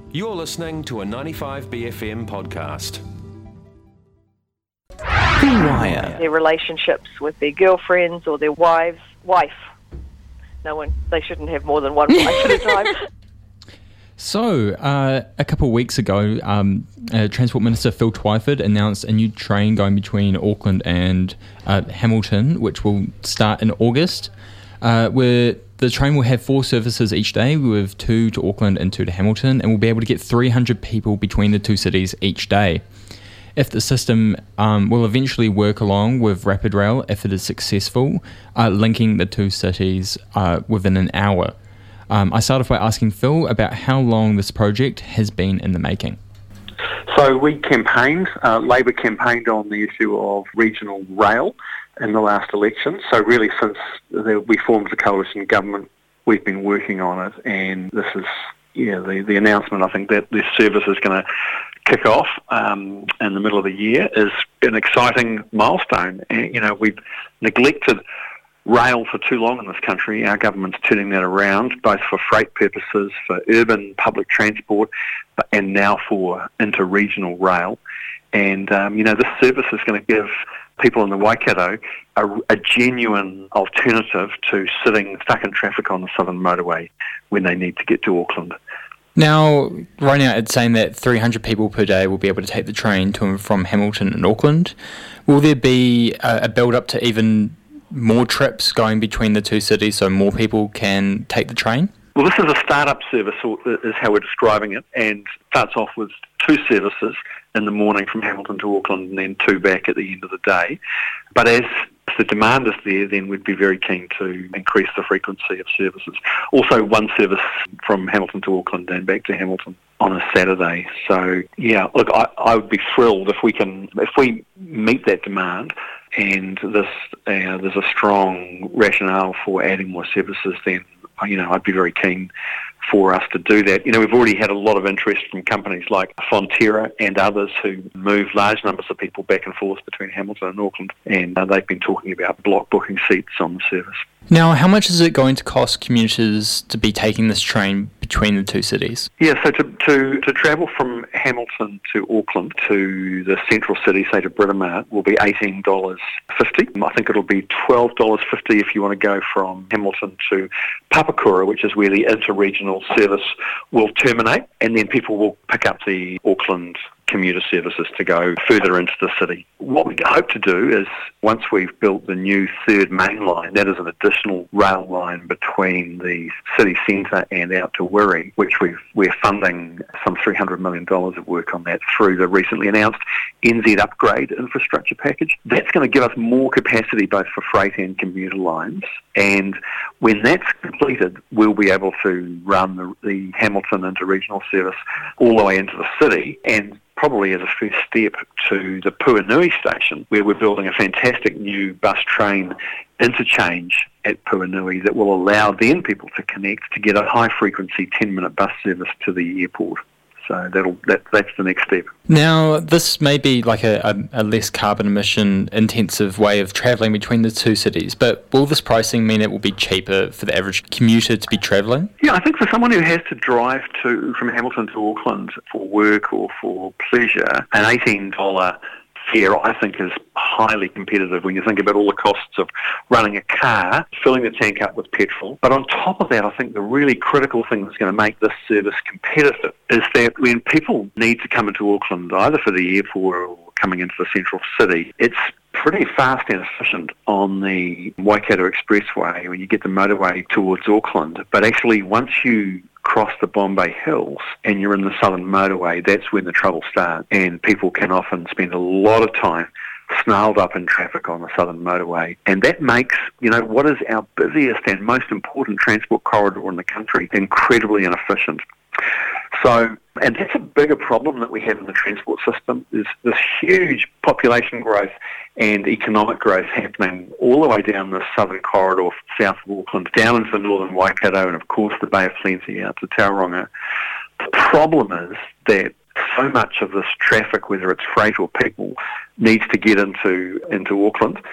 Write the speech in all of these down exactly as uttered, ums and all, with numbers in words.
You're listening to a ninety-five B F M podcast. The Wire. Their relationships with their girlfriends or their wives. Wife. No one. They shouldn't have more than one wife at a time. So, uh, a couple of weeks ago, um, uh, Transport Minister Phil Twyford announced a new train going between Auckland and uh, Hamilton, which will start in August, uh, where the train will have four services each day, with two to Auckland and two to Hamilton, and we'll be able to get three hundred people between the two cities each day. If the system um, will eventually work along with Rapid Rail, if it is successful, uh, linking the two cities uh, within an hour. Um, I started off by asking Phil about how long this project has been in the making. So we campaigned, uh, Labor campaigned on the issue of regional rail in the last election. So really since the, we formed the coalition government, we've been working on it, and this is yeah the, the announcement, I think, that this service is going to kick off um, in the middle of the year is an exciting milestone. And, you know, we've neglected rail for too long in this country. Our government's turning that around, both for freight purposes, for urban public transport, but, and now for inter-regional rail. And, um, you know, this service is going to give people in the Waikato a, a genuine alternative to sitting stuck in traffic on the Southern Motorway when they need to get to Auckland. Now, right now it's saying that three hundred people per day will be able to take the train to and from Hamilton and Auckland. Will there be a, a build-up to even more trips going between the two cities so more people can take the train? Well, this is a start-up service, is how we're describing it, and starts off with two services in the morning from Hamilton to Auckland and then two back at the end of the day. But as the demand is there, then we'd be very keen to increase the frequency of services. Also, one service from Hamilton to Auckland and back to Hamilton on a Saturday. So, yeah, look, I, I would be thrilled if we can, if we meet that demand, and this uh, there's a strong rationale for adding more services, then, you know, I'd be very keen for us to do that. You know, we've already had a lot of interest from companies like Fonterra and others who move large numbers of people back and forth between Hamilton and Auckland, and uh, they've been talking about block booking seats on the service. Now, how much is it going to cost commuters to be taking this train between the two cities? Yeah, so to, to, to travel from Hamilton to Auckland to the central city, say to Britomart, will be eighteen dollars fifty. I think it'll be twelve dollars fifty if you want to go from Hamilton to Papakura, which is where the inter-regional service will terminate, and then people will pick up the Auckland commuter services to go further into the city. What we hope to do is, once we've built the new third main line, that is an additional rail line between the city centre and out to Wiri, which we've, we're funding some three hundred million dollars of work on that through the recently announced N Z Upgrade infrastructure package. That's going to give us more capacity both for freight and commuter lines, and when that's completed, we'll be able to run the, the Hamilton inter-regional service all the way into the city, and probably as a first step to the Puanui station, where we're building a fantastic new bus train interchange at Puanui that will allow then people to connect to get a high-frequency ten-minute bus service to the airport. So that'll that, that's the next step. Now, this may be like a, a, a less carbon emission intensive way of travelling between the two cities, but will this pricing mean it will be cheaper for the average commuter to be travelling? Yeah, I think for someone who has to drive to from Hamilton to Auckland for work or for pleasure, an eighteen dollars fare, I think, is highly competitive when you think about all the costs of running a car, filling the tank up with petrol. But on top of that, I think the really critical thing that's going to make this service competitive is that when people need to come into Auckland, either for the airport or coming into the central city, it's pretty fast and efficient on the Waikato Expressway when you get the motorway towards Auckland. But actually, once you cross the Bombay Hills and you're in the Southern Motorway, that's when the trouble starts, and people can often spend a lot of time snarled up in traffic on the Southern Motorway, and that makes, you know, what is our busiest and most important transport corridor in the country incredibly inefficient. So, and that's a bigger problem that we have in the transport system, is this huge population growth and economic growth happening all the way down the southern corridor south of Auckland, down into the northern Waikato, and of course the Bay of Plenty out to Tauranga. The problem is that so much of this traffic, whether it's freight or people, needs to get into into Auckland.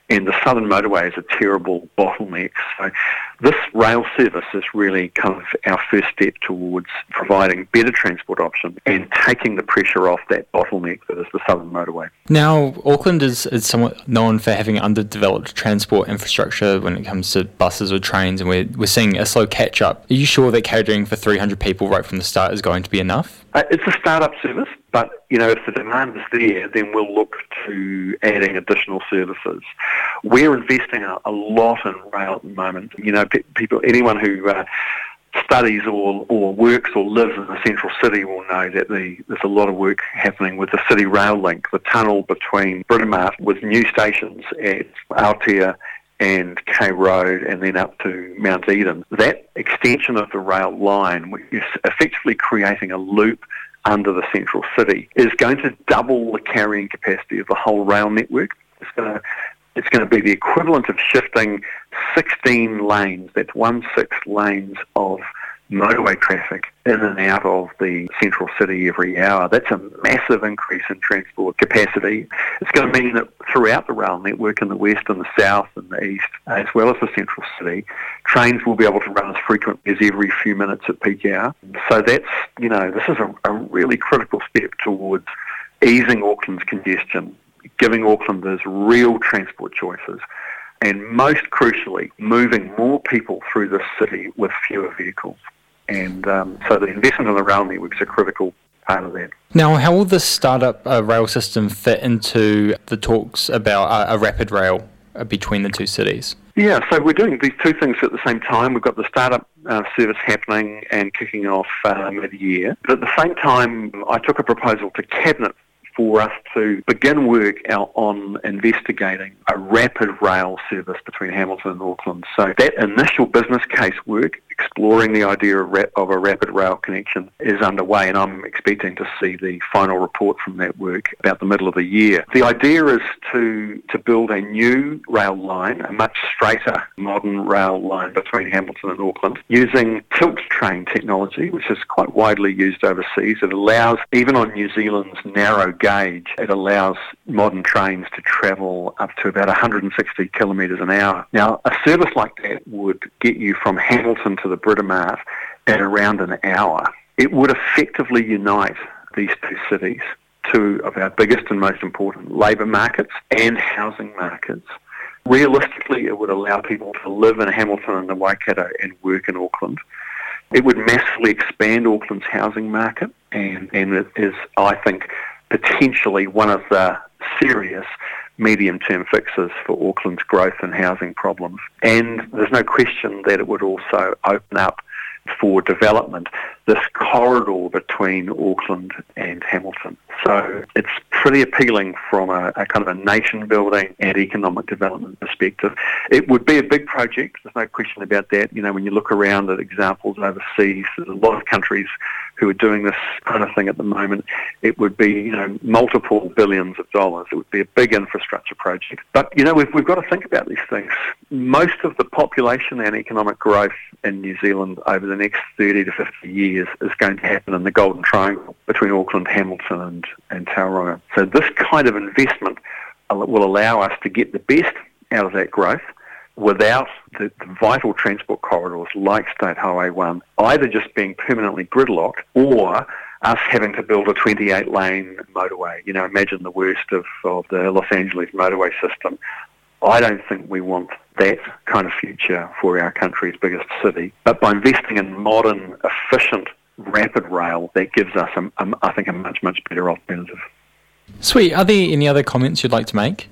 and the Southern Motorway is a terrible bottleneck. So this rail service is really kind of our first step towards providing better transport options and taking the pressure off that bottleneck that is the Southern Motorway. Now, Auckland is, is somewhat known for having underdeveloped transport infrastructure when it comes to buses or trains, and we're, we're seeing a slow catch-up. Are you sure that catering for three hundred people right from the start is going to be enough? Uh, it's a start-up service, but you know, if the demand is there, then we'll look to adding additional services. We're investing a, a lot in rail at the moment. You know, pe- people, anyone who uh, studies or, or works or lives in the central city will know that the, there's a lot of work happening with the City Rail Link, the tunnel between Britomart with new stations at Aotea and K Road and then up to Mount Eden. That extension of the rail line, which is effectively creating a loop under the central city, is going to double the carrying capacity of the whole rail network. It's going to It's going to be the equivalent of shifting sixteen lanes, that's one-sixth lanes of motorway traffic in and out of the central city every hour. That's a massive increase in transport capacity. It's going to mean that throughout the rail network in the west and the south and the east, as well as the central city, trains will be able to run as frequently as every few minutes at peak hour. So that's, you know, this is a, a really critical step towards easing Auckland's congestion, giving Aucklanders real transport choices, and most crucially, moving more people through this city with fewer vehicles. And um, so the investment in the rail network is a critical part of that. Now, how will this startup uh, rail system fit into the talks about uh, a rapid rail uh, between the two cities? Yeah, so we're doing these two things at the same time. We've got the startup uh, service happening and kicking off uh, mid-year. But at the same time, I took a proposal to Cabinet for us to begin work out on investigating a rapid rail service between Hamilton and Auckland. So that initial business case work, exploring the idea of, rap- of a rapid rail connection, is underway, and I'm expecting to see the final report from that work about the middle of the year. The idea is to, to build a new rail line, a much straighter modern rail line between Hamilton and Auckland, using tilt train technology, which is quite widely used overseas. It allows, even on New Zealand's narrow gauge, it allows modern trains to travel up to about one hundred sixty kilometres an hour. Now, a service like that would get you from Hamilton to the Britomart at around an hour. It would effectively unite these two cities, two of our biggest and most important labour markets and housing markets. Realistically, it would allow people to live in Hamilton and the Waikato and work in Auckland. It would massively expand Auckland's housing market, and, and it is, I think, potentially one of the serious medium-term fixes for Auckland's growth and housing problems. And there's no question that it would also open up for development this corridor between Auckland and Hamilton. So it's pretty appealing from a, a kind of a nation-building and economic development perspective. It would be a big project, there's no question about that. You know, when you look around at examples overseas, there's a lot of countries who are doing this kind of thing at the moment. It would be, you know, multiple billions of dollars. It would be a big infrastructure project. But, you know, we've, we've got to think about these things. Most of the population and economic growth in New Zealand over the next thirty to fifty years is going to happen in the Golden Triangle between Auckland, Hamilton and, and Tauranga. So this kind of investment will allow us to get the best out of that growth without the, the vital transport corridors like State Highway one either just being permanently gridlocked or us having to build a twenty-eight lane motorway. You know, imagine the worst of, of the Los Angeles motorway system. I don't think we want that kind of future for our country's biggest city. But by investing in modern, efficient, rapid rail, that gives us, a, a, I think, a much, much better alternative. Sweet. Are there any other comments you'd like to make?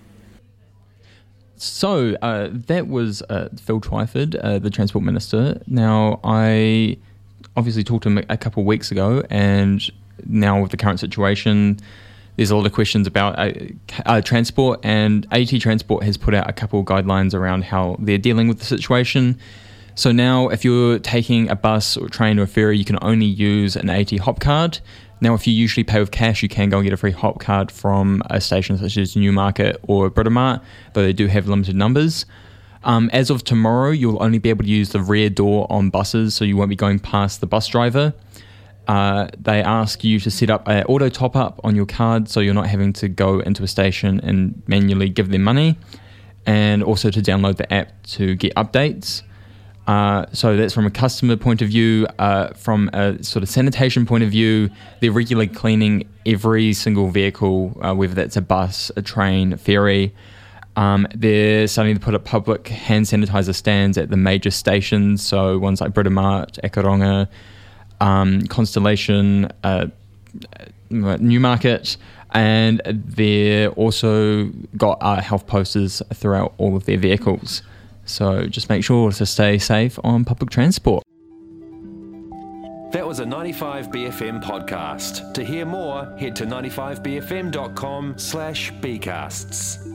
So uh, that was uh, Phil Twyford, uh, the Transport Minister. Now, I obviously talked to him a couple of weeks ago, and now with the current situation, there's a lot of questions about uh, uh, transport, and A T Transport has put out a couple of guidelines around how they're dealing with the situation. So now if you're taking a bus or train or a ferry, you can only use an A T hop card. Now, if you usually pay with cash, you can go and get a free hop card from a station such as Newmarket or Britomart, though they do have limited numbers. Um, as of tomorrow, you'll only be able to use the rear door on buses, so you won't be going past the bus driver. Uh, they ask you to set up an auto top-up on your card, so you're not having to go into a station and manually give them money. and also to download the app to get updates. Uh, so that's from a customer point of view. Uh, from a sort of sanitation point of view, they're regularly cleaning every single vehicle, uh, whether that's a bus, a train, a ferry. Um, they're starting to put up public hand sanitizer stands at the major stations, so ones like Britomart, Akaronga, um, Constellation, uh, Newmarket, and they're also got uh, health posters throughout all of their vehicles. So just make sure to stay safe on public transport. That was a ninety-five B F M podcast. To hear more, head to ninety-five b f m dot com slash bcasts.